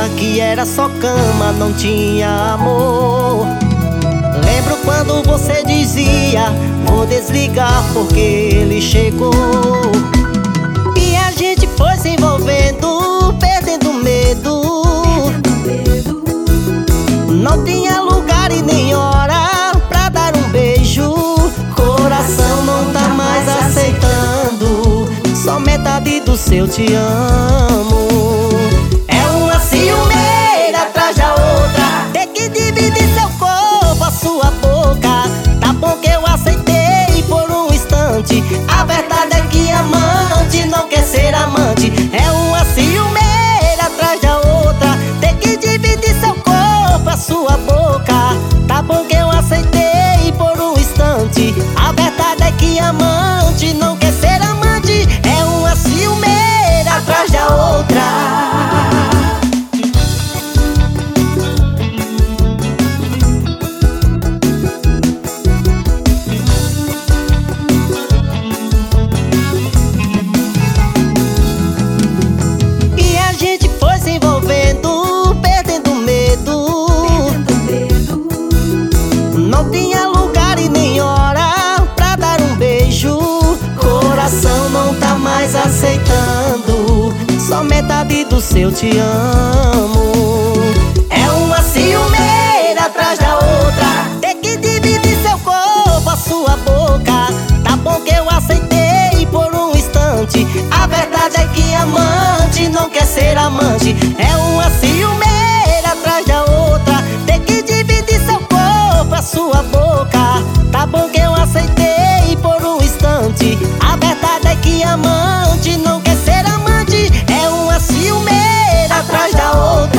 que era só cama, não tinha amor. Lembro quando você dizia: vou desligar porque ele chegou. E a gente foi se envolvendo, perdendo medo. Não tinha lugar e nem hora pra dar um beijo. Coração não tá mais aceitando só metade do seu te amo. É uma ciumeira atrás da outra, ter que dividir seu corpo, a sua boca. Tá bom que eu aceitei por um instante, a verdade é que amante não quer ser amante. É uma ciumeira atrás da outra, ter que dividir seu corpo, a sua boca. Tá bom que eu aceitei por um instante, a verdade é que amante não quer ser amante. É uma ciumeira atrás da outra. E a gente foi se envolvendo, perdendo medo. Não tinha lugar e nem hora pra dar um beijo. Coração não tá mais aceitando só metade do seu te amo. É uma ciumeira atrás da outra, ter que dividir seu corpo, a sua boca. Tá bom que eu aceitei por um instante, a verdade é que amante não quer ser amante. É uma ciumeira atrás da outra, ter que dividir seu corpo, a sua boca. Tá bom que eu aceitei por um instante, a verdade é que amante não quer ser amante. É uma ciumeira atrás da outra.